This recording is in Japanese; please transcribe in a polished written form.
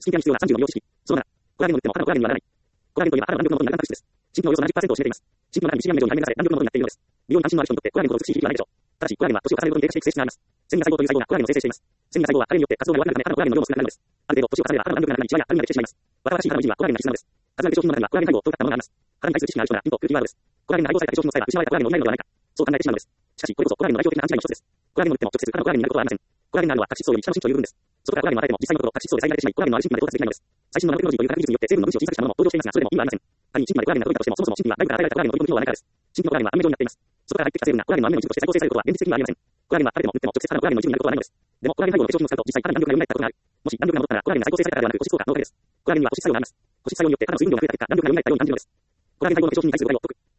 スキンケアに必要な34の様式。その7、コラーゲンを打っても他のコラーゲンにはならない。コラーゲンといえばあらゆる弾力の元になるタンパク質です。新規のおよそ70%を占めています。新規の中にシリアム以上に配分され、弾力の元になっているのです。美容に関心のある人にとってコラーゲンほど美しい響きはないでしょう。ただし、コラーゲンは年を重ねるごとに低下していく性質があります。繊維や細胞という細胞がコラーゲンを生成しています。繊維や細胞は加齢によって活動が弱くなるため、他のコラーゲンの量も少なくなるのです。ある程度、年を重ねれば、他の弾力がなくなり、シワやアルミができてしまいます。若々しい肌の維持にはコラーゲンが必須なのです。数だけ商品の中にはコラーゲン配合と謳ったものがあります。肌に対する知識がある人なら、ピンとくるキーワードです。コラーゲンが配合された化粧品の際は、失われたコラーゲンを補えるのではないか。そう考えてしまうのです。しかし、これこそコラーゲンの代表的な勘違いの一つです。コラーゲンを打っても直接他のコラーゲンになることはありません。コラーゲンがあるのは角質層より下の身長という部分です。そこからコラーゲンを与えても実際のところ角質層で遮られてしまい、コラーゲンのある新規まで到達できないのです。最新のナノテクノロジーという科学技術によって成分の分子を小さくしたものも登場していますが、それでも意味はありません。仮に新規までコラーゲンが届いたとしても、そもそも新規は内部から与えられたコラーゲンの取り込み機能はないからです。新規のコラーゲンはアミノ状になっています。そこから入ってきた成分がコラーゲンのアミノの一部として再構成されることは現実的にはありません。コラーゲンは食べても打っても直接他のコラーゲンの一部になることはないのです。でも、コラーゲン配合の化粧品を使うと実際肌に弾力が蘇ったことがある。もし弾力が戻ったら、コラーゲンが再構成されたからではなく、保湿効果のおかげです。コラーゲンには保湿作用があります。保湿作用によって肌の水分量が増えた結果、弾力が蘇ったように感じるのです。コラーゲン配合の化粧品に対する誤解を解く。